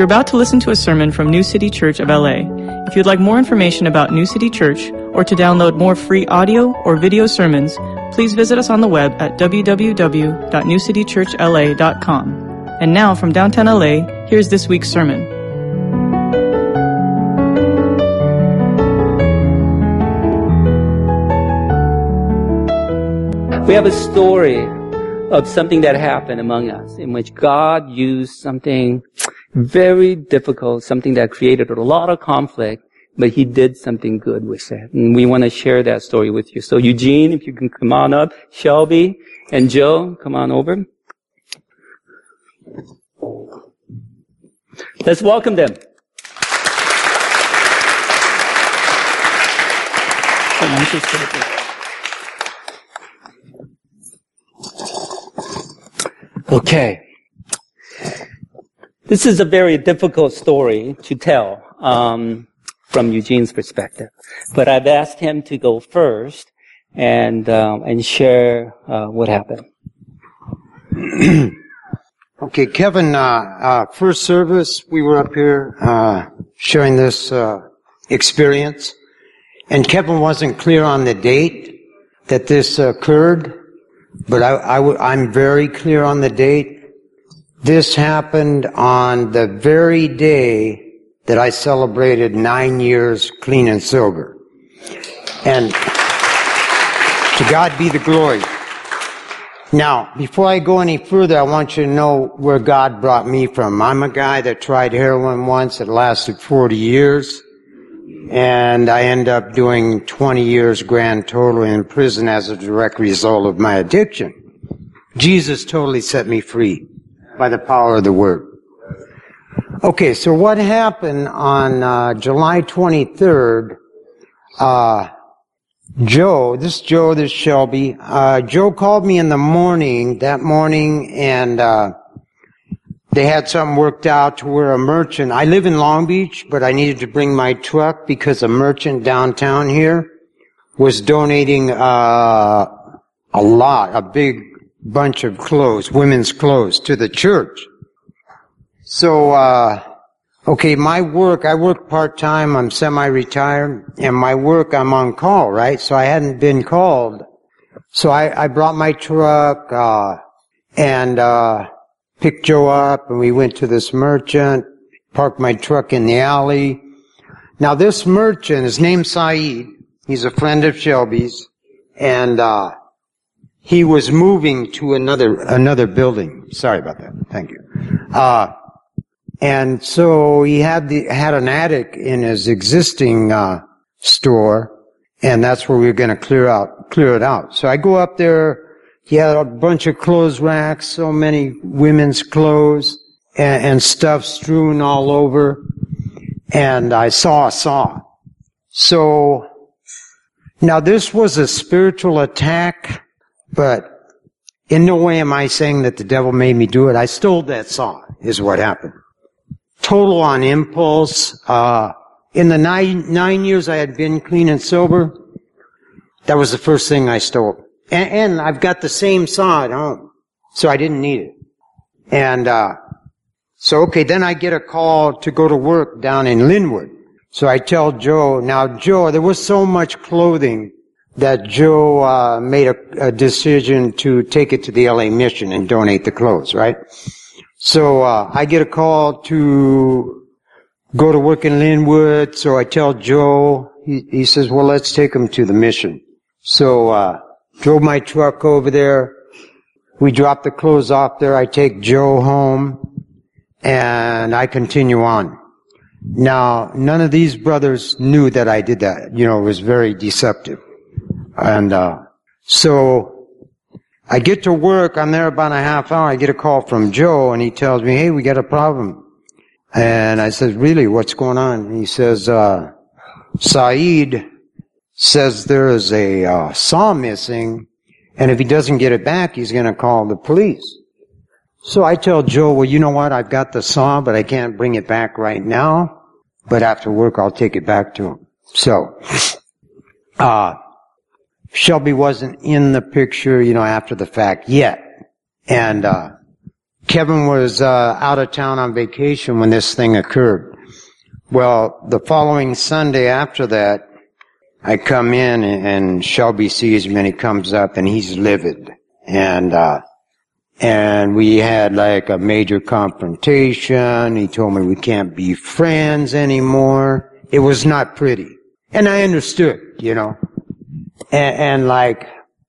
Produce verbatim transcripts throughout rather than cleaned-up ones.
You're about to listen to a sermon from New City Church of L A. If you'd like more information about New City Church or to download more free audio or video sermons, please visit us on the web at w w w dot new city church l a dot com. And now from downtown L A, here's this week's sermon. We have a story of something that happened among us in which God used something very difficult, something that created a lot of conflict, but He did something good with it. And we want to share that story with you. So Eugene, if you can come on up, Shelby and Joe, come on over. Let's welcome them. Okay. This is a very difficult story to tell um, from Eugene's perspective, but I've asked him to go first and uh, and share uh, what happened. Okay, Kevin. Uh, uh, first service, we were up here uh, sharing this uh, experience, and Kevin wasn't clear on the date that this occurred, but I, I w- I'm very clear on the date. This happened on the very day that I celebrated nine years clean and sober. And to God be the glory. Now, before I go any further, I want you to know where God brought me from. I'm a guy that tried heroin once. It lasted forty years. And I ended up doing twenty years grand total in prison as a direct result of my addiction. Jesus totally set me free by the power of the Word. Okay, so what happened on uh, July twenty-third, uh, Joe, this Joe, this Shelby, uh, Joe called me in the morning, that morning, and uh, they had something worked out to where a merchant, I live in Long Beach, but I needed to bring my truck because a merchant downtown here was donating uh, a lot, a big bunch of clothes, women's clothes, to the church. So, uh, okay, my work, I work part-time, I'm semi-retired, and my work, I'm on call, right? So I hadn't been called. So I, I brought my truck, uh, and, uh, picked Joe up, and we went to this merchant, parked my truck in the alley. Now this merchant, his name's Saeed, he's a friend of Shelby's, and, uh, he was moving to another, another building. Sorry about that. Thank you. Uh, and so he had the, had an attic in his existing, uh, store, and that's where we were gonna clear out, clear it out. So I go up there, he had a bunch of clothes racks, so many women's clothes, and, and stuff strewn all over, and I saw a saw. So, now this was a spiritual attack, but in no way am I saying that the devil made me do it. I stole that saw, is what happened. Total on impulse. Uh, in the nine, nine years I had been clean and sober, that was the first thing I stole. And, and I've got the same saw at home, so I didn't need it. And, uh, so okay, then I get a call to go to work down in Linwood. So I tell Joe, now Joe, there was so much clothing that Joe uh, made a, a decision to take it to the L A Mission and donate the clothes, right? So uh, I get a call to go to work in Linwood, so I tell Joe, he, he says, well, let's take him to the mission. So uh drove my truck over there, we drop the clothes off there, I take Joe home, and I continue on. Now, none of these brothers knew that I did that. You know, it was very deceptive. And, uh, so, I get to work, I'm there about a half hour, I get a call from Joe, and he tells me, hey, we got a problem. And I said, really, what's going on? And he says, uh, Saeed says there is a, uh, saw missing, and if he doesn't get it back, he's gonna call the police. So I tell Joe, well, you know what, I've got the saw, but I can't bring it back right now, but after work I'll take it back to him. So, uh, Shelby wasn't in the picture, you know, after the fact yet. And, uh, Kevin was uh, out of town on vacation when this thing occurred. Well, the following Sunday after that, I come in and Shelby sees me and he comes up and he's livid. And, uh, and we had like a major confrontation. He told me we can't be friends anymore. It was not pretty. And I understood, you know. And, and like,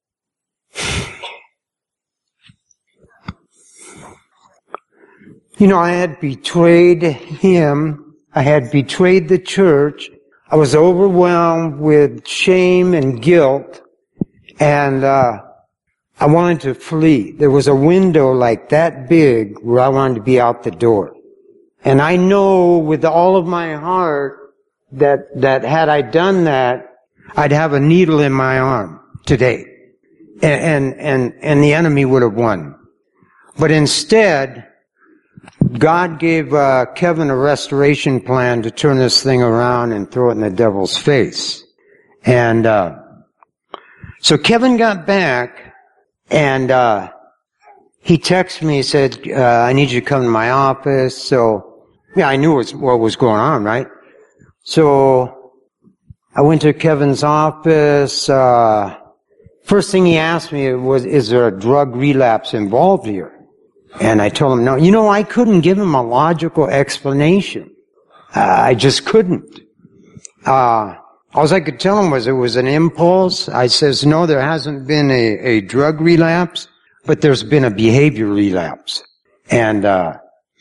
you know, I had betrayed him. I had betrayed the church. I was overwhelmed with shame and guilt, and uh I wanted to flee. There was a window like that big where I wanted to be out the door. And I know with all of my heart that that had I done that, I'd have a needle in my arm today. And and and, and the enemy would have won. But instead, God gave uh, Kevin a restoration plan to turn this thing around and throw it in the devil's face. And uh so Kevin got back, and uh he texted me, he said, uh, I need you to come to my office. So, yeah, I knew what was, what was going on, right? So I went to Kevin's office. Uh First thing he asked me was, is there a drug relapse involved here? And I told him no. You know, I couldn't give him a logical explanation. Uh, I just couldn't. Uh, all I could tell him was it was an impulse. I says, no, there hasn't been a, a drug relapse, but there's been a behavior relapse. And, uh,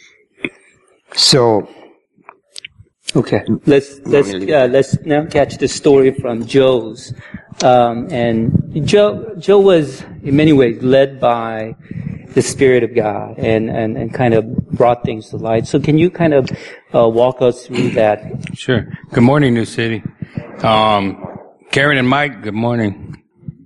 so. Okay. Let's, let's, uh, let's now catch the story from Joe's. Um, and Joe, Joe was in many ways led by the Spirit of God and, and, and kind of brought things to light. So can you kind of uh, walk us through that? Sure. Good morning, New City. Um, Karen and Mike, good morning.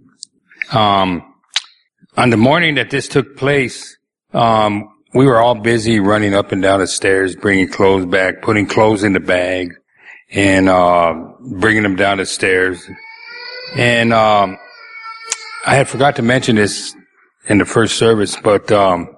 Um, on the morning that this took place, um, we were all busy running up and down the stairs, bringing clothes back, putting clothes in the bag, and uh, bringing them down the stairs. And um, I had forgot to mention this in the first service, but um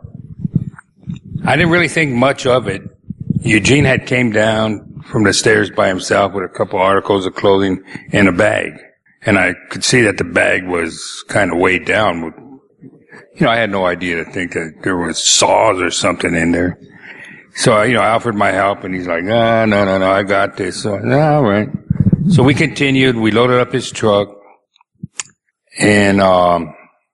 I didn't really think much of it. Eugene had came down from the stairs by himself with a couple articles of clothing and a bag, and I could see that the bag was kind of weighed down. You know, I had no idea to think that there was saws or something in there. So I, you know, I offered my help, and he's like, no, no, no, no, I got this. So, no, all right. So we continued. We loaded up his truck, and um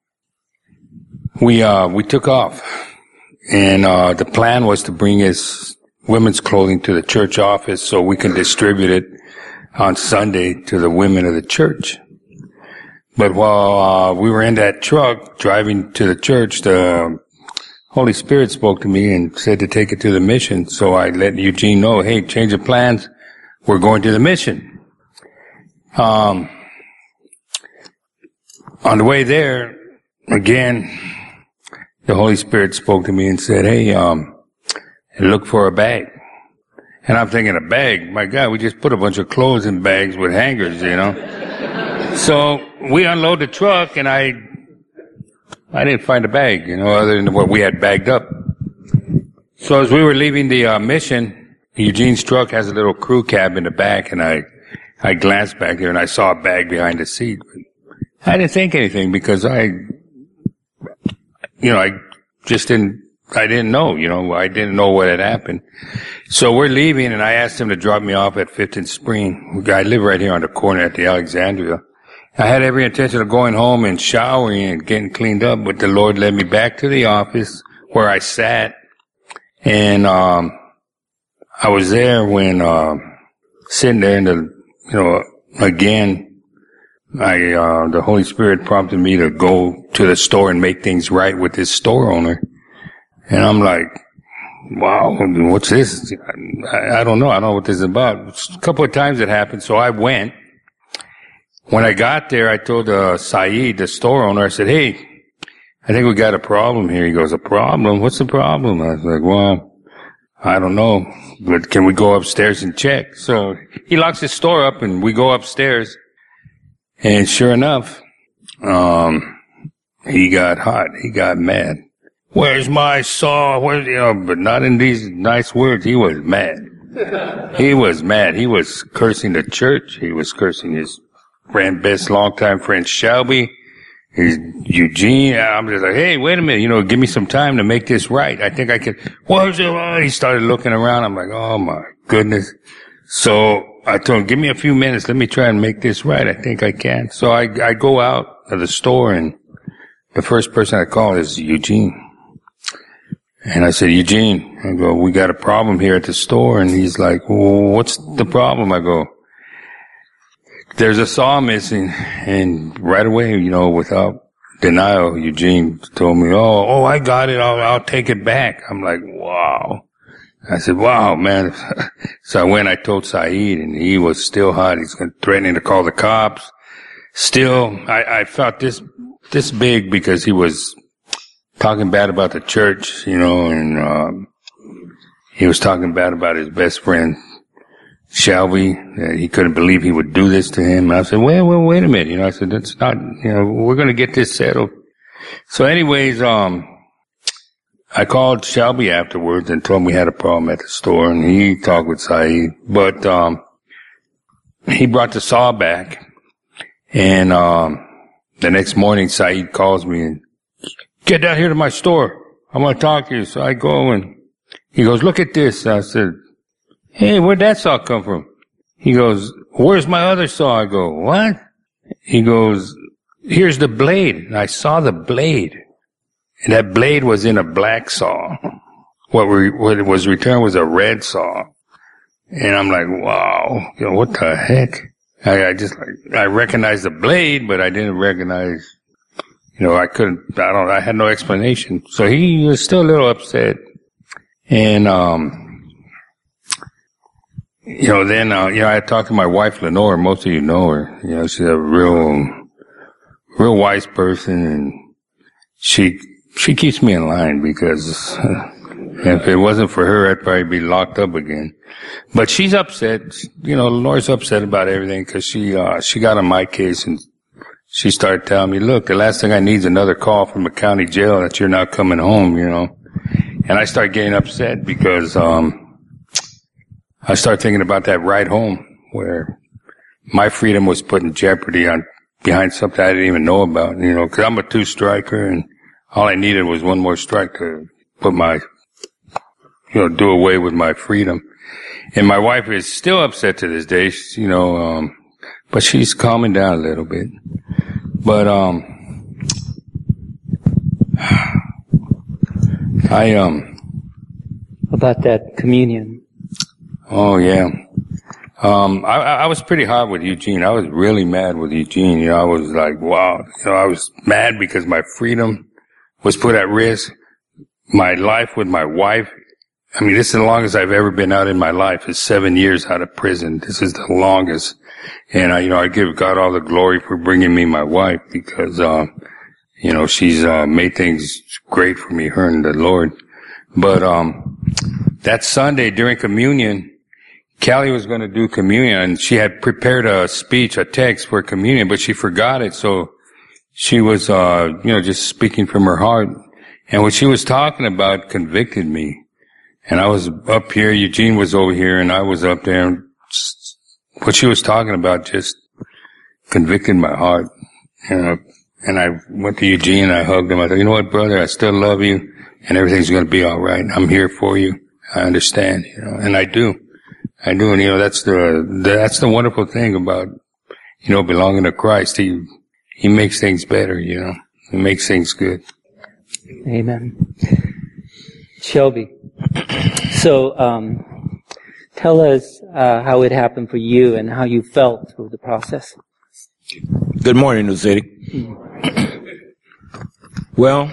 We, uh, we took off, and, uh, the plan was to bring his women's clothing to the church office so we can distribute it on Sunday to the women of the church. But while, uh, we were in that truck driving to the church, the Holy Spirit spoke to me and said to take it to the mission. So I let Eugene know, hey, change of plans. We're going to the mission. Um, on the way there, again, the Holy Spirit spoke to me and said, hey, um, look for a bag. And I'm thinking, a bag? My God, we just put a bunch of clothes in bags with hangers, you know. So we unload the truck, and I, I didn't find a bag, you know, other than what we had bagged up. So as we were leaving the uh, mission, Eugene's truck has a little crew cab in the back, and I, I glanced back there and I saw a bag behind the seat. I didn't think anything because I, you know, I just didn't, I didn't know, you know, I didn't know what had happened. So we're leaving, and I asked him to drop me off at Fifth and Spring. I live right here on the corner at the Alexandria. I had every intention of going home and showering and getting cleaned up, but the Lord led me back to the office where I sat, and um I was there when, uh, sitting there in the, you know, again, I, uh, the Holy Spirit prompted me to go to the store and make things right with this store owner. And I'm like, wow, what's this? I, I don't know. I don't know what this is about. A couple of times it happened, so I went. When I got there, I told, uh, Saeed, the store owner, I said, hey, I think we got a problem here. He goes, a problem? What's the problem? I was like, well, I don't know, but can we go upstairs and check? So he locks his store up, and we go upstairs. And sure enough, um, he got hot. He got mad. where's my saw? Where, you know, but not in these nice words. He was mad. He was mad. He was cursing the church. He was cursing his friend, best longtime friend, Shelby. He's Eugene. I'm just like, hey, wait a minute. You know, give me some time to make this right. I think I can. Where's it? He started looking around. I'm like, oh my goodness. So I told him, give me a few minutes. Let me try and make this right. I think I can. So I, I go out of the store, and the first person I call is Eugene. And I said, Eugene, I go, we got a problem here at the store. And he's like, well, what's the problem? I go, there's a saw missing. And right away, you know, without denial, Eugene told me, oh, oh, I got it. I'll, I'll take it back. I'm like, wow. I said, wow, man. So I went, I told Saeed, and he was still hot. He's threatening to call the cops. Still, I, I felt this, this big because he was talking bad about the church, you know, and, um, he was talking bad about his best friend, Shelby, that he couldn't believe he would do this to him. And I said, well, well, wait a minute. You know, I said, that's not, you know, we're going to get this settled. So anyways, um, I called Shelby afterwards and told him we had a problem at the store, and he talked with Saeed. But, um, he brought the saw back, and, um, the next morning Saeed calls me and, get down here to my store. I want to talk to you. So I go, and he goes, look at this. I said, hey, where'd that saw come from? He goes, where's my other saw? I go, what? He goes, here's the blade. And I saw the blade. And that blade was in a black saw. What, we, what was returned was a red saw. And I'm like, wow, you know, what the heck? I, I just, I recognized the blade, but I didn't recognize, you know, I couldn't, I don't, I had no explanation. So he was still a little upset. And, um, you know, then, uh, you know, I talked to my wife, Lenore. Most of you know her. You know, she's a real, real wise person, and she, she keeps me in line because uh, if it wasn't for her, I'd probably be locked up again. But she's upset. You know, Lenore's upset about everything because she, uh, she got on my case, and she started telling me, look, the last thing I need is another call from the county jail that you're not coming home, you know. And I started getting upset because, um, I started thinking about that ride home where my freedom was put in jeopardy on, behind something I didn't even know about, you know, cause I'm a two striker, and all I needed was one more strike to put my, you know, do away with my freedom. And my wife is still upset to this day, she, you know, um, but she's calming down a little bit. But, um, I, um. About that communion. Oh, yeah. Um, I, I was pretty hard with Eugene. I was really mad with Eugene. You know, I was like, wow. You know, I was mad because my freedom was put at risk. My life with my wife. I mean, this is the longest I've ever been out in my life, is seven years out of prison. This is the longest. And I, you know, I give God all the glory for bringing me my wife because, uh, you know, she's, uh, made things great for me, her and the Lord. But, um, that Sunday during communion, Callie was going to do communion, and she had prepared a speech, a text for communion, but she forgot it. So she was, uh, you know, just speaking from her heart. And what she was talking about convicted me. And I was up here, Eugene was over here, and I was up there, and what she was talking about just convicted my heart. You know, and I went to Eugene and I hugged him. I said, you know what, brother, I still love you, and everything's going to be all right. I'm here for you. I understand, you know, and I do. I do, and you know, that's the, that's the wonderful thing about, you know, belonging to Christ. He, he makes things better, you know. He makes things good. Amen. Shelby. So, um, tell us, uh, how it happened for you and how you felt through the process. Good morning, New City. Well,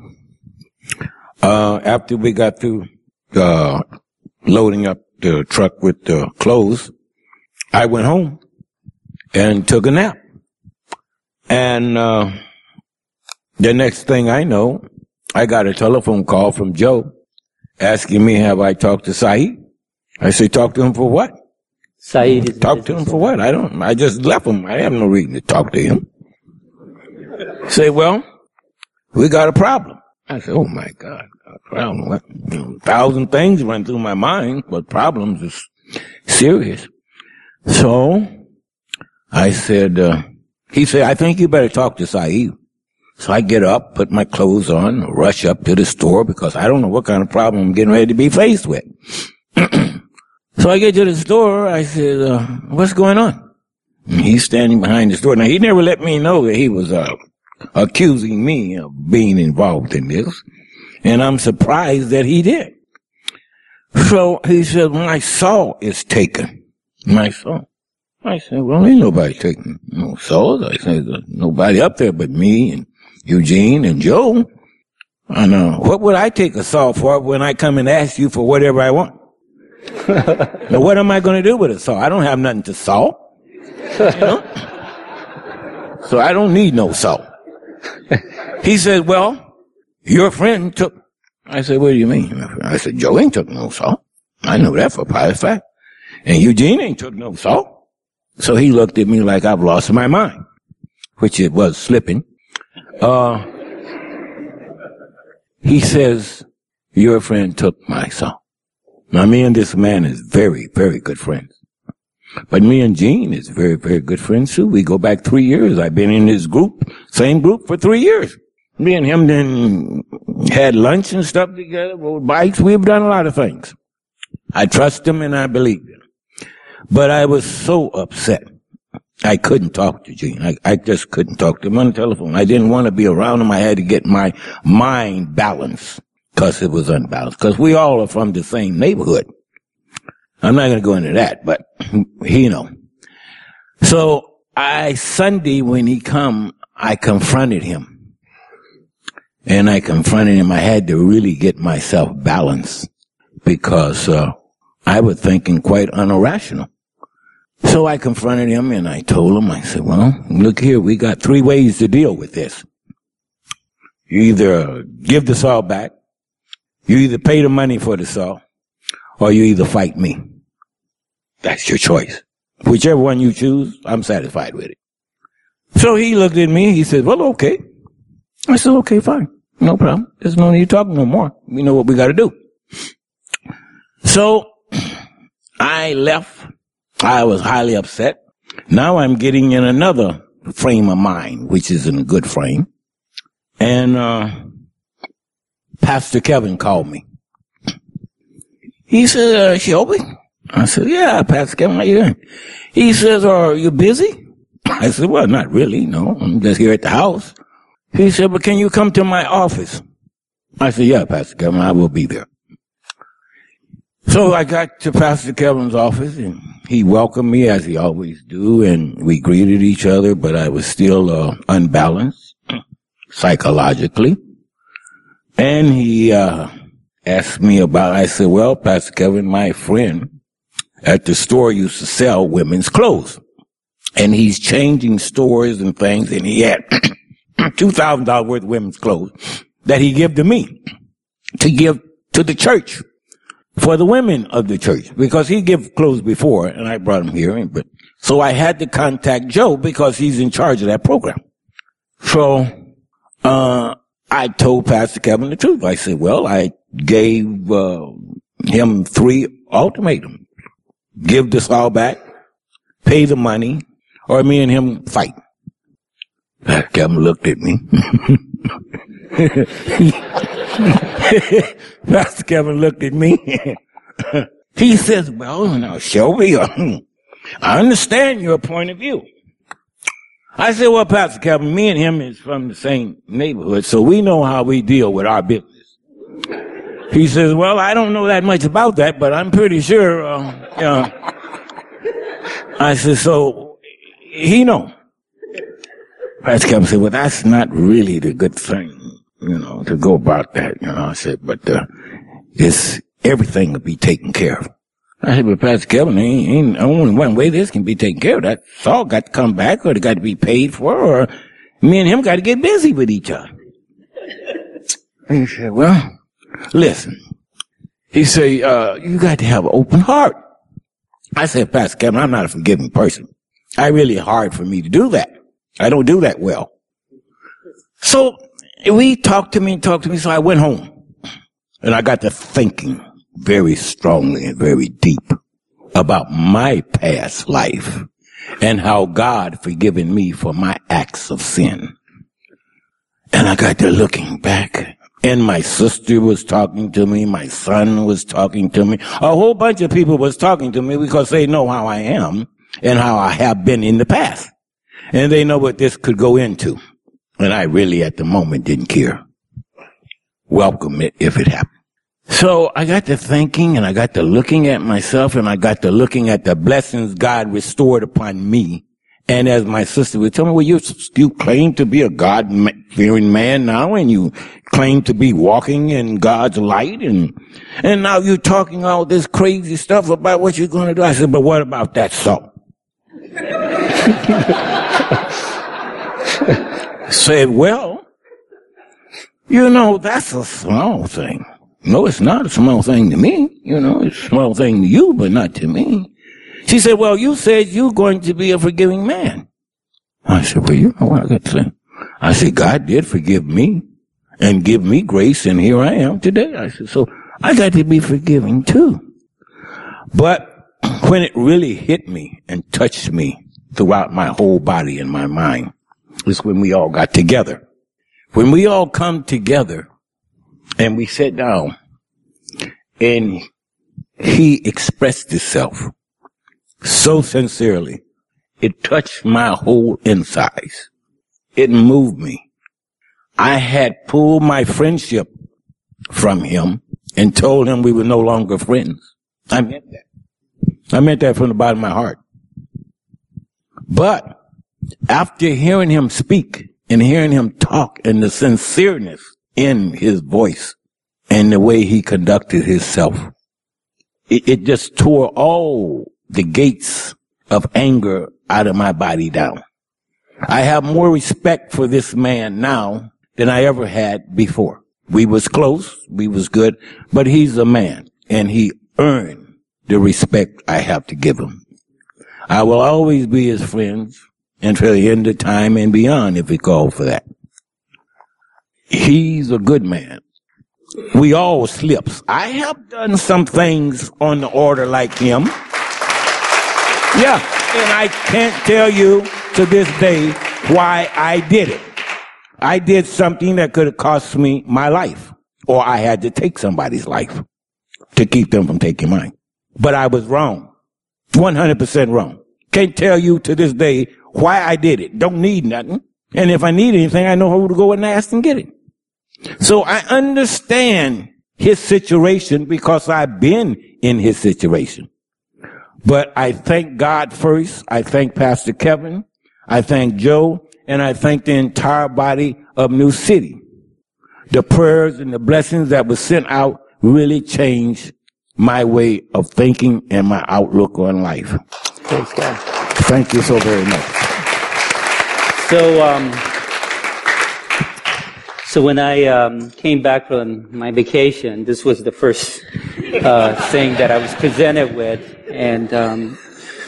uh, after we got through, uh, loading up the truck with the clothes, I went home and took a nap. And, uh, the next thing I know, I got a telephone call from Joe asking me, have I talked to Saeed? I say, talk to him for what? Saeed is Talk to him for what? I don't, I just left him. I have no reason to talk to him. Say, well, we got a problem. I said, oh my God, a problem. What? You know, a thousand things run through my mind, but problems is serious. So I said, uh, he said, I think you better talk to Saeed. So I get up, put my clothes on, rush up to the store because I don't know what kind of problem I'm getting ready to be faced with. So I get to the store, I said, uh, what's going on? And he's standing behind the store. Now, he never let me know that he was uh, accusing me of being involved in this. And I'm surprised that he did. So he said, my saw is taken. My saw. I said, well, ain't nobody taking no saws. I said, nobody up there but me and Eugene and Joe. And uh, what would I take a saw for when I come and ask you for whatever I want? Now, what am I going to do with a saw? I don't have nothing to saw. You know? So I don't need no saw. He said, well, your friend took. I said, what do you mean? I said, Joe ain't took no saw. I know that for a private fact. And Eugene ain't took no saw. So he looked at me like I've lost my mind, which it was slipping. Uh, he says, your friend took my saw. Now, me and this man is very, very good friends. But me and Gene is very, very good friends, too. We go back three years. I've been in this group, same group, for three years. Me and him then had lunch and stuff together, rode bikes. We've done a lot of things. I trust him and I believe him. But I was so upset. I couldn't talk to Gene. I, I just couldn't talk to him on the telephone. I didn't want to be around him. I had to get my mind balanced. Because it was unbalanced. Because we all are from the same neighborhood. I'm not going to go into that, but, you know. So, I, Sunday when he come, I confronted him. And I confronted him. I had to really get myself balanced. Because, uh, I was thinking quite unirrational. So I confronted him and I told him, I said, well, look here, we got three ways to deal with this. You either give the saw back. You either pay the money for the saw, or you either fight me. That's your choice. Whichever one you choose, I'm satisfied with it. So he looked at me, he said, well, okay. I said, okay, fine. No problem. There's no need to talk no more. We know what we got to do. So I left. I was highly upset. Now I'm getting in another frame of mind, which is in a good frame. And, uh, Pastor Kevin called me. He said, uh, Shelby? I said, yeah, Pastor Kevin, how you doing? He says, are you busy? I said, well, not really, no. I'm just here at the house. He said, but can you come to my office? I said, yeah, Pastor Kevin, I will be there. So I got to Pastor Kevin's office, and he welcomed me as he always do, and we greeted each other, but I was still uh, unbalanced psychologically. And he uh asked me about, I said, well, Pastor Kevin, my friend at the store used to sell women's clothes. And he's changing stores and things, and he had two thousand dollars worth of women's clothes that he gave to me to give to the church for the women of the church, because he gave clothes before, and I brought him here. But so I had to contact Joe because he's in charge of that program. So, uh, I told Pastor Kevin the truth. I said, well, I gave uh, him three ultimatums. Give the saw back, pay the money, or me and him fight. Pastor Kevin looked at me. Pastor Kevin looked at me. He says, well, now, Shelby, I understand your point of view. I said, well, Pastor Kevin, me and him is from the same neighborhood, so we know how we deal with our business. He says, well, I don't know that much about that, but I'm pretty sure, uh, uh, I said, so, he know. Pastor Kevin said, well, that's not really the good thing, you know, to go about that, you know. I said, but, uh, it's, everything will be taken care of. I said, but Pastor Kevin, ain't, ain't only one way this can be taken care of. That saw got to come back, or it got to be paid for, or me and him got to get busy with each other. And he said, well, listen. He said, uh, you got to have an open heart. I said, Pastor Kevin, I'm not a forgiving person. I really hard for me to do that. I don't do that well. So we talked to me and talked to me, so I went home. And I got to thinking very strongly and very deep about my past life and how God forgiven me for my acts of sin. And I got to looking back, and my sister was talking to me, my son was talking to me, a whole bunch of people was talking to me because they know how I am and how I have been in the past. And they know what this could go into. And I really at the moment didn't care. Welcome it if it happened. So I got to thinking, and I got to looking at myself, and I got to looking at the blessings God restored upon me. And as my sister would tell me, well, you, you claim to be a God-fearing man now, and you claim to be walking in God's light, and and now you're talking all this crazy stuff about what you're going to do. I said, but what about that salt? Said, well, you know, that's a small thing. No, it's not a small thing to me. You know, it's a small thing to you, but not to me. She said, well, you said you're going to be a forgiving man. I said, well, you know what I got to say? I said, God did forgive me and give me grace, and here I am today. I said, so I got to be forgiving too. But when it really hit me and touched me throughout my whole body and my mind is when we all got together. When we all come together and we sat down and he expressed himself so sincerely, it touched my whole insides. It moved me. I had pulled my friendship from him and told him we were no longer friends. I meant that. I meant that from the bottom of my heart. But after hearing him speak and hearing him talk and the sincereness in his voice and the way he conducted himself, it, it just tore all the gates of anger out of my body down. I have more respect for this man now than I ever had before. We was close, we was good, but he's a man, and he earned the respect I have to give him. I will always be his friends until the end of time and beyond, if we call for that. He's a good man. We all slips. I have done some things on the order like him. Yeah, and I can't tell you to this day why I did it. I did something that could have cost me my life, or I had to take somebody's life to keep them from taking mine. But I was wrong. one hundred percent wrong. Can't tell you to this day why I did it. Don't need nothing. And if I need anything, I know who to go and ask and get it. So I understand his situation because I've been in his situation. But I thank God first. I thank Pastor Kevin. I thank Joe. And I thank the entire body of New City. The prayers and the blessings that were sent out really changed my way of thinking and my outlook on life. Praise God. Thank you so very much. So, um, so when I um, came back from my vacation, this was the first uh, thing that I was presented with, and um,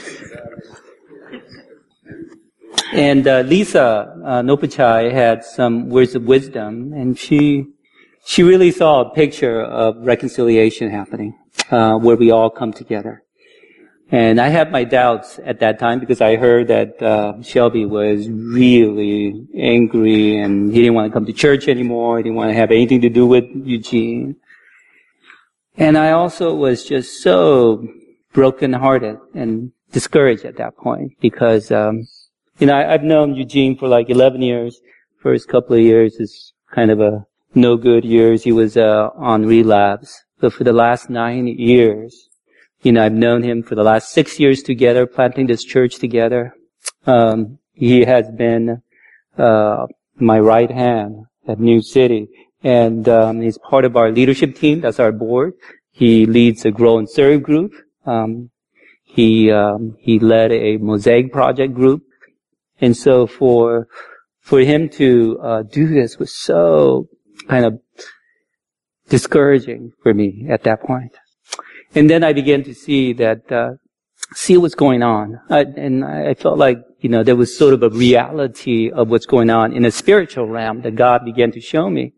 and uh, Lisa uh, Nopachai had some words of wisdom, and she she really saw a picture of reconciliation happening, uh, where we all come together. And I had my doubts at that time because I heard that uh, Shelby was really angry and he didn't want to come to church anymore. He didn't want to have anything to do with Eugene. And I also was just so brokenhearted and discouraged at that point because, um, you know, I, I've known Eugene for like eleven years. First couple of years is kind of a no good years. He was uh, on relapse. But for the last nine years, you know, I've known him for the last six years together, planting this church together. Um, he has been uh my right hand at New City, and um, he's part of our leadership team. That's our board. He leads a Grow and Serve group. Um, he um, he led a Mosaic Project group, and so for for him to uh, do this was so kind of discouraging for me at that point. And then I began to see that, uh, see what's going on. I, and I felt like you know, there was sort of a reality of what's going on in a spiritual realm that God began to show me.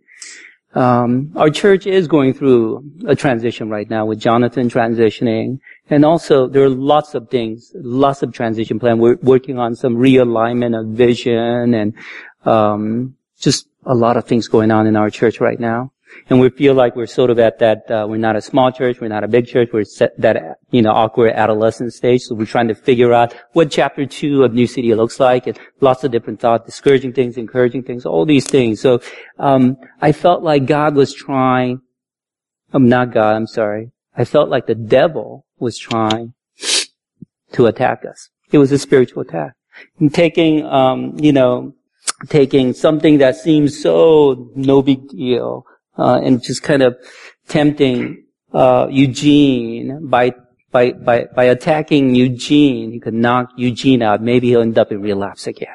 Um, our church is going through a transition right now with Jonathan transitioning. And also there are lots of things, lots of transition plan. We're working on some realignment of vision and, um, just a lot of things going on in our church right now. And we feel like we're sort of at that, uh, we're not a small church, we're not a big church, we're at that, you know, awkward adolescent stage. So we're trying to figure out what chapter two of New City looks like, and lots of different thoughts, discouraging things, encouraging things, all these things. So, um, I felt like God was trying, I'm not God, I'm sorry. I felt like the devil was trying to attack us. It was a spiritual attack. And taking, um, you know, taking something that seems so no big deal, Uh, and just kind of tempting, uh, Eugene by, by, by, by attacking Eugene. He could knock Eugene out. Maybe he'll end up in relapse again.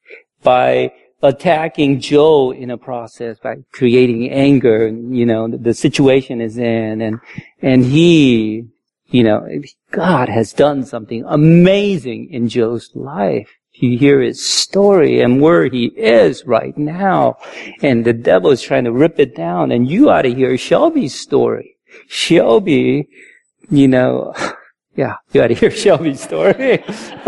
By attacking Joe in a process, by creating anger, you know, the, the situation is in, and, and he, you know, God has done something amazing in Joe's life. You hear his story and where he is right now. And the devil is trying to rip it down. And you ought to hear Shelby's story. Shelby, you know, yeah, you ought to hear Shelby's story.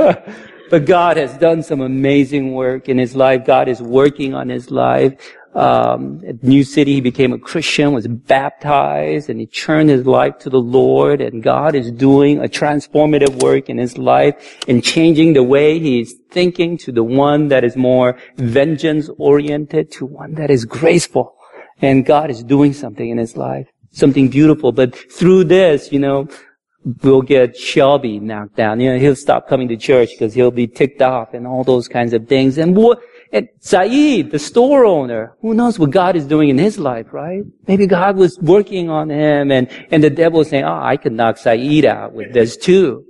But God has done some amazing work in his life. God is working on his life. Um, at New City, he became a Christian, was baptized, and he turned his life to the Lord. And God is doing a transformative work in his life and changing the way he's thinking to the one that is more vengeance-oriented to one that is graceful. And God is doing something in his life, something beautiful. But through this, you know, we'll get Shelby knocked down. You know, he'll stop coming to church because he'll be ticked off and all those kinds of things. And what? And Saeed, the store owner, who knows what God is doing in his life, right? Maybe God was working on him, and, and the devil was saying, oh, I could knock Saeed out with this too.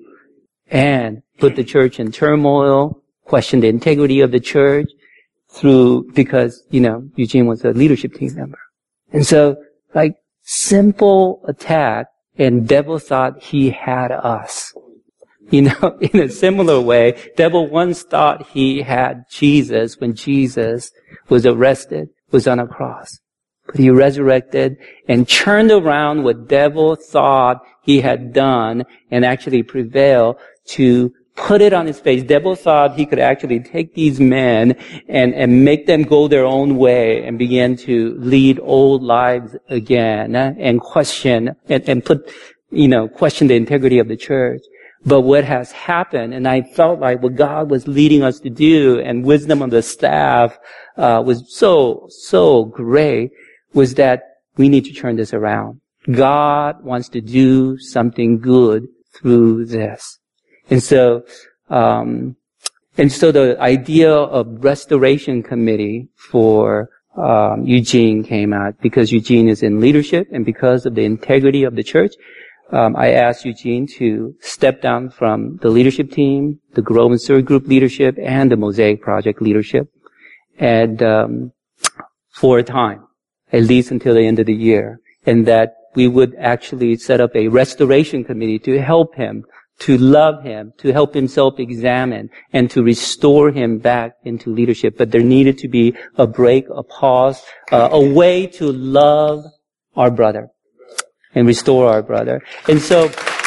And put the church in turmoil, question the integrity of the church through, because, you know, Eugene was a leadership team member. And so, like, simple attack, and devil thought he had us. You know, in a similar way, devil once thought he had Jesus when Jesus was arrested, was on a cross. But he resurrected and turned around what devil thought he had done and actually prevailed to put it on his face. Devil thought he could actually take these men and, and make them go their own way and begin to lead old lives again and question and, and put, you know, question the integrity of the church. But what has happened, and I felt like what God was leading us to do, and wisdom of the staff uh was so, so great, was that we need to turn this around. God wants to do something good through this. And so, um and so the idea of restoration committee for um Eugene came out because Eugene is in leadership and because of the integrity of the church. Um, I asked Eugene to step down from the leadership team, the Grow and Serve group leadership, and the Mosaic Project leadership, and um, for a time, at least until the end of the year, and that we would actually set up a restoration committee to help him, to love him, to help him self-examine, and to restore him back into leadership. But there needed to be a break, a pause, uh, a way to love our brother and restore our brother. And so,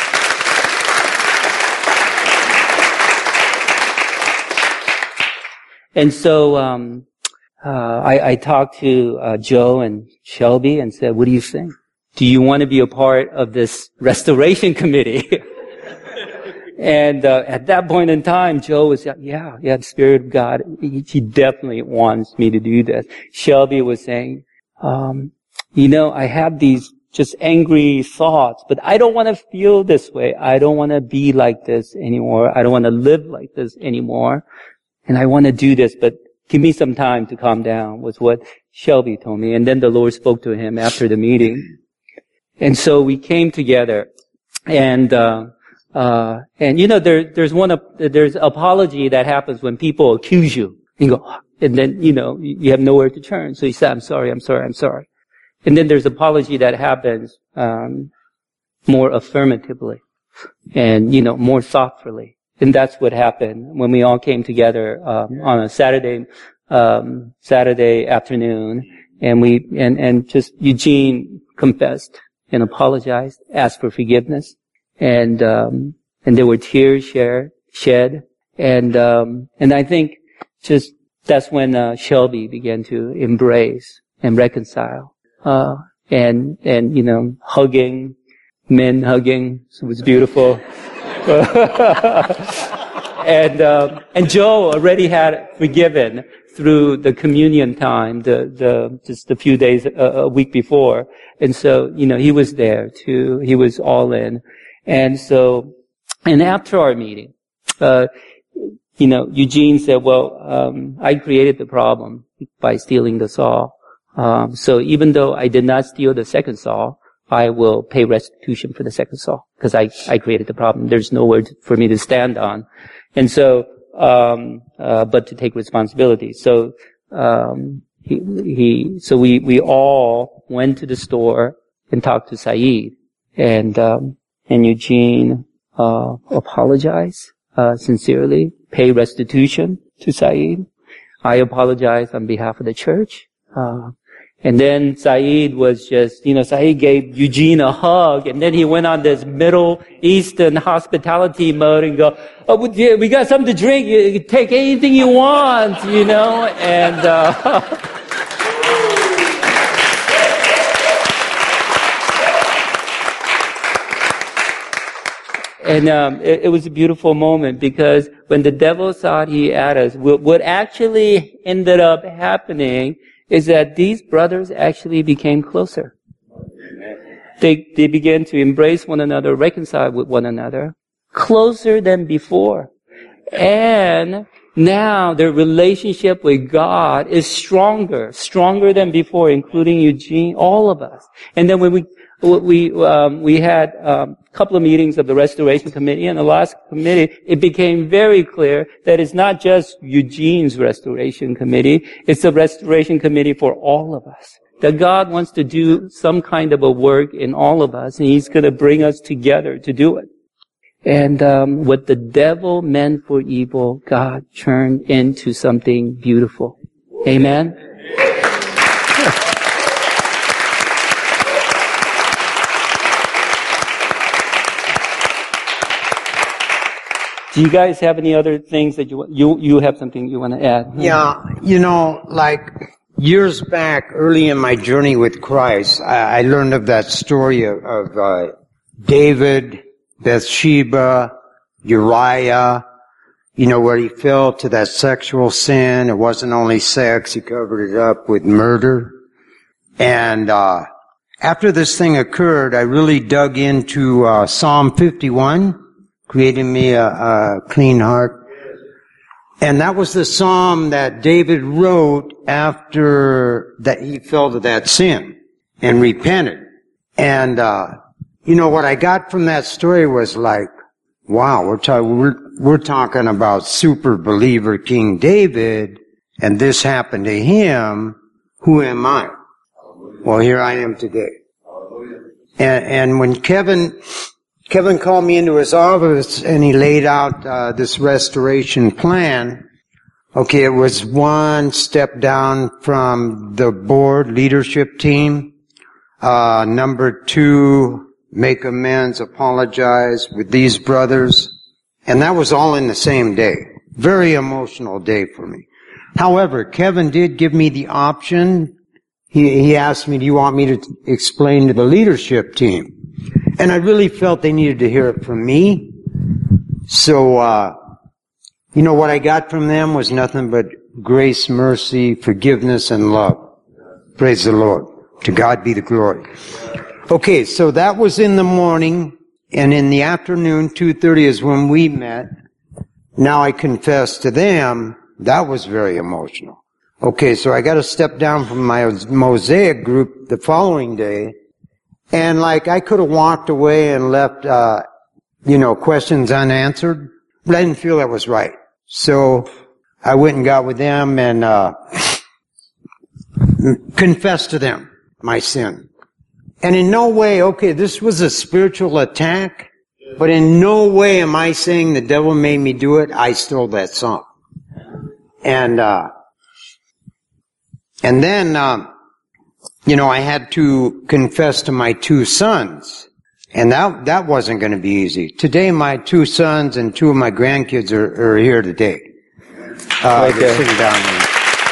and so, um, uh, I, I talked to, uh, Joe and Shelby and said, what do you think? Do you want to be a part of this restoration committee? And, uh, at that point in time, Joe was, yeah, yeah, the Spirit of God, he, he definitely wants me to do this. Shelby was saying, um, you know, I have these just angry thoughts, but I don't want to feel this way. I don't want to be like this anymore. I don't want to live like this anymore. And I want to do this, but give me some time to calm down, was what Shelby told me. And then the Lord spoke to him after the meeting. And so we came together, and, uh, uh, and you know, there, there's one, there's apology that happens when people accuse you. You go, and then, you know, you have nowhere to turn. So you say, I'm sorry, I'm sorry, I'm sorry. And then there's apology that happens um more affirmatively and, you know, more thoughtfully. and that's what happened when we all came together um, on a Saturday um, Saturday afternoon, and we and and just Eugene confessed and apologized, asked for forgiveness, and um, and there were tears shared, shed, and um, and I think just that's when uh, Shelby began to embrace and reconcile, uh, and and you know hugging, men hugging, so it was beautiful. and um, and Joe already had forgiven through the communion time, the the just a few days, a, a week before, and so you know he was there too. He was all in, and so and after our meeting, uh, you know Eugene said, "Well, um, I created the problem by stealing the saw. Um, so even though I did not steal the second saw, I will pay restitution for the second saw because I, I created the problem. There's nowhere to, for me to stand on. And so, um, uh, but to take responsibility. So, um, he, he, so we, we all went to the store and talked to Saeed, and, um, and Eugene, uh, apologized, uh, sincerely, pay restitution to Saeed. I apologized on behalf of the church. Uh, And then Saeed was just, you know, Saeed gave Eugene a hug, and then he went on this Middle Eastern hospitality mode and go, "Oh, we got something to drink. You can take anything you want," you know, and, uh, and, um, it, it was a beautiful moment because when the devil thought he had us, what, what actually ended up happening is that these brothers actually became closer. They, they began to embrace one another, reconcile with one another, closer than before. And now their relationship with God is stronger, stronger than before, including Eugene, all of us. And then when we, we, um, we had, um, a couple of meetings of the Restoration Committee, and the last committee, it became very clear that it's not just Eugene's Restoration Committee, it's a Restoration Committee for all of us. That God wants to do some kind of a work in all of us, and He's gonna bring us together to do it. And, um, what the devil meant for evil, God turned into something beautiful. Amen? Do you guys have any other things that you you you have something you want to add? Yeah, you know, like years back, early in my journey with Christ, I, I learned of that story of, of uh, David, Bathsheba, Uriah. You know, where he fell to that sexual sin. It wasn't only sex; he covered it up with murder. And uh after this thing occurred, I really dug into uh Psalm fifty-one. Creating me a, a clean heart. And that was the psalm that David wrote after that he fell to that sin and repented. And, uh, you know, what I got from that story was like, wow, we're talking, we're, we're talking about super believer King David, and this happened to him. Who am I? Well, here I am today. And, and when Kevin, Kevin called me into his office and he laid out uh, this restoration plan. Okay, it was one step down from the board leadership team. Uh, number two, make amends, apologize with these brothers. And that was all in the same day. Very emotional day for me. However, Kevin did give me the option. He, he asked me, do you want me to t- explain to the leadership team? And I really felt they needed to hear it from me. So, uh, you know, what I got from them was nothing but grace, mercy, forgiveness, and love. Praise the Lord. To God be the glory. Okay, so that was in the morning, and in the afternoon, two thirty is when we met. Now I confess to them, that was very emotional. Okay, so I got to step down from my Mosaic group the following day. And like, I could have walked away and left, uh, you know, questions unanswered, but I didn't feel that was right. So, I went and got with them and, uh, confessed to them my sin. And in no way, okay, this was a spiritual attack. But in no way am I saying the devil made me do it. I stole that song. And, uh, and then, um, you know, I had to confess to my two sons. And that, that wasn't going to be easy. Today, my two sons and two of my grandkids are, are here today. Uh, okay. they're sitting down here.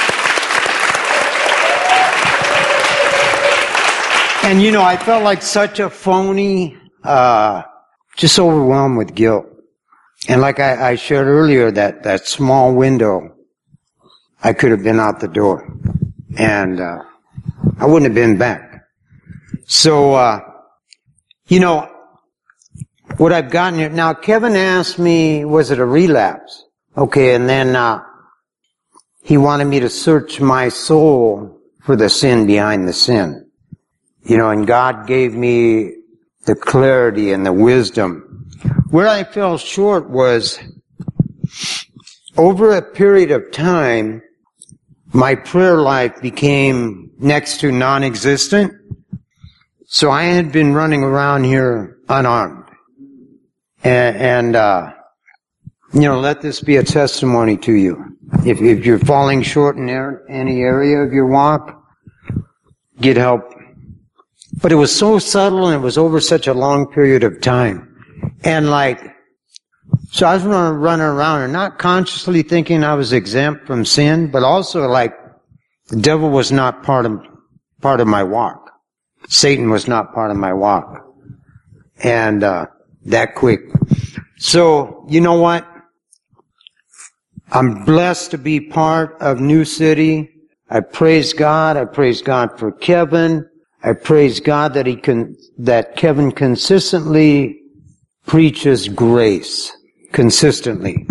And, you know, I felt like such a phony, uh, just overwhelmed with guilt. And like I, I shared earlier, that, that small window, I could have been out the door. And, uh, I wouldn't have been back. So, uh, you know, what I've gotten here, now Kevin asked me, was it a relapse? Okay, and then, uh, he wanted me to search my soul for the sin behind the sin. You know, and God gave me the clarity and the wisdom. Where I fell short was, over a period of time, my prayer life became next to non-existent. So I had been running around here unarmed. And, and uh, you know, let this be a testimony to you. If, if you're falling short in any area of your walk, get help. But it was so subtle and it was over such a long period of time. And like, so I was running around and not consciously thinking I was exempt from sin, but also like the devil was not part of, part of my walk. Satan was not part of my walk. And, uh, that quick. So, you know what? I'm blessed to be part of New City. I praise God. I praise God for Kevin. I praise God that he can, that Kevin consistently preaches grace. Consistently.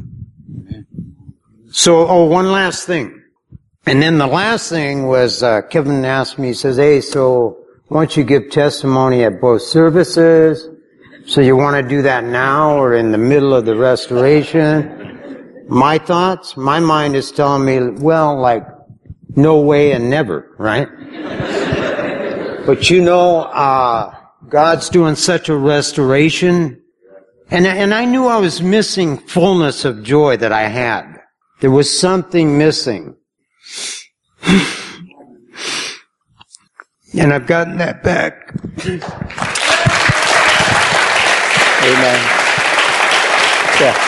So, oh, one last thing. And then the last thing was, uh, Kevin asked me, he says, hey, so why don't you give testimony at both services? So you want to do that now or in the middle of the restoration? My thoughts, my mind is telling me, well, like, no way and never, right? But you know, uh, God's doing such a restoration. And, and I knew I was missing fullness of joy that I had. There was something missing. And I've gotten that back. Amen. Yeah.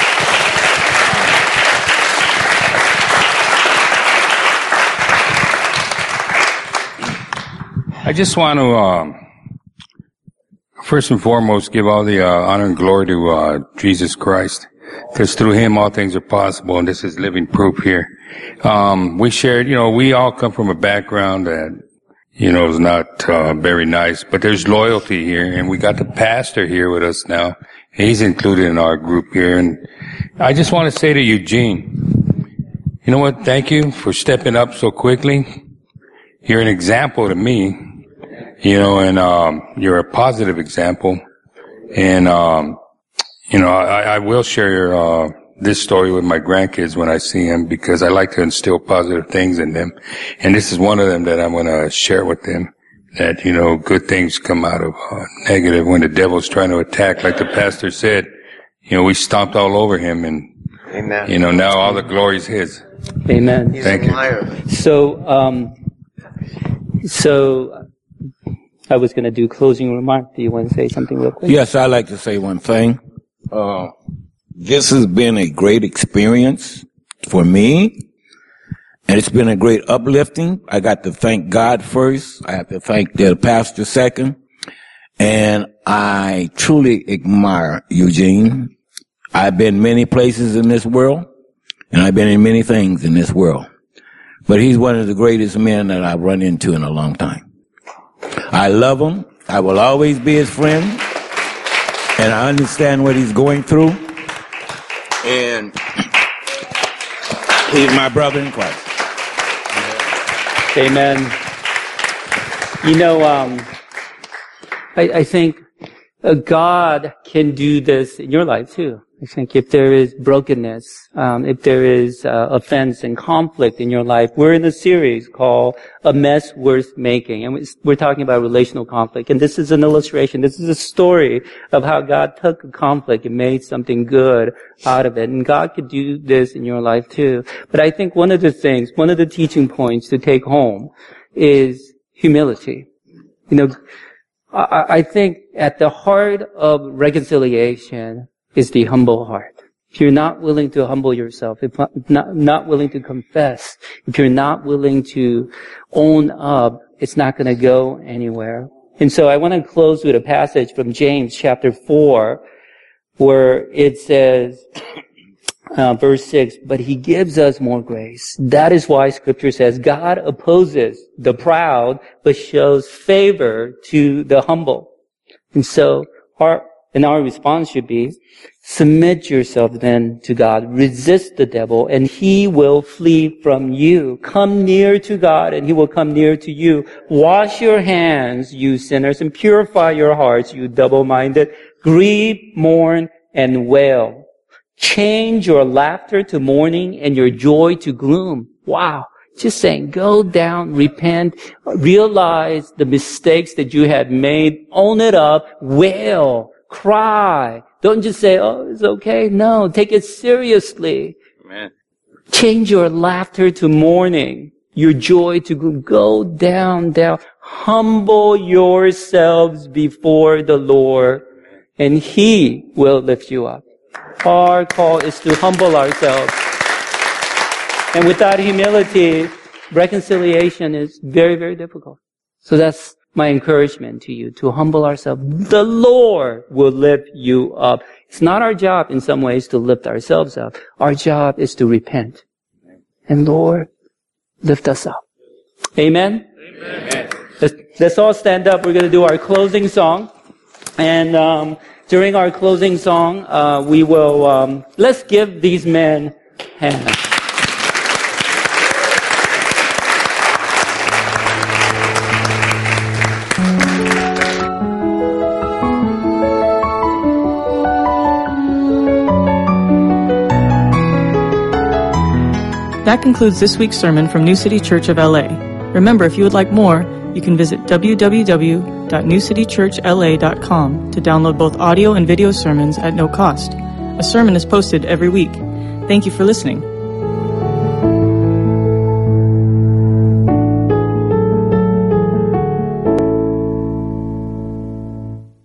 I just want to, um, first and foremost, give all the uh, honor and glory to uh, Jesus Christ, because through Him all things are possible, and this is living proof here. Um, we shared, you know, we all come from a background that, you know, is not uh, very nice, but there's loyalty here, and we got the pastor here with us now. He's included in our group here, and I just want to say to Eugene, you know what? Thank you for stepping up so quickly. You're an example to me. You know, and, um, you're a positive example. And, um, you know, I, I will share, uh, this story with my grandkids when I see them, because I like to instill positive things in them. And this is one of them that I'm going to share with them, that, you know, good things come out of, uh, negative. When the devil's trying to attack, like the pastor said, you know, we stomped all over him, and, Amen. You know, now all the glory's his. Amen. He's Thank a you. liar. So, um, so I was going to do closing remark. Do you want to say something real quick? Yes, I'd like to say one thing. Uh, this has been a great experience for me, and it's been a great uplifting. I got to thank God first. I have to thank the pastor second. And I truly admire Eugene. I've been many places in this world, and I've been in many things in this world. But he's one of the greatest men that I've run into in a long time. I love him. I will always be his friend. And I understand what he's going through. And he's my brother in Christ. Amen. You know, um, I, I think uh, God can do this in your life too. I think if there is brokenness, um, if there is uh, offense and conflict in your life, we're in a series called A Mess Worth Making. And we're talking about relational conflict. And this is an illustration. This is a story of how God took a conflict and made something good out of it. And God could do this in your life too. But I think one of the things, one of the teaching points to take home is humility. You know, I, I think at the heart of reconciliation is the humble heart. If you're not willing to humble yourself, if not, not willing to confess, if you're not willing to own up, it's not going to go anywhere. And so I want to close with a passage from James chapter four, where it says, uh, verse six, but he gives us more grace. That is why scripture says God opposes the proud, but shows favor to the humble. And so our And our response should be, submit yourself then to God. Resist the devil, and he will flee from you. Come near to God, and he will come near to you. Wash your hands, you sinners, and purify your hearts, you double-minded. Grieve, mourn, and wail. Change your laughter to mourning and your joy to gloom. Wow. Just saying, go down, repent, realize the mistakes that you had made, own it up, wail. Cry. Don't just say, oh, it's okay. No, take it seriously. Amen. Change your laughter to mourning, your joy to gloom. Go down, down. Humble yourselves before the Lord, and he will lift you up. Our call is to humble ourselves. And without humility, reconciliation is very, very difficult. So that's my encouragement to you, to humble ourselves. The Lord will lift you up. It's not our job in some ways to lift ourselves up. Our job is to repent. And Lord, lift us up. Amen? Amen. Let's, let's all stand up. We're going to do our closing song. And um, during our closing song, uh, we will, um, let's give these men hands. That concludes this week's sermon from New City Church of L A. Remember, if you would like more, you can visit w w w dot new city church l a dot com to download both audio and video sermons at no cost. A sermon is posted every week. Thank you for listening.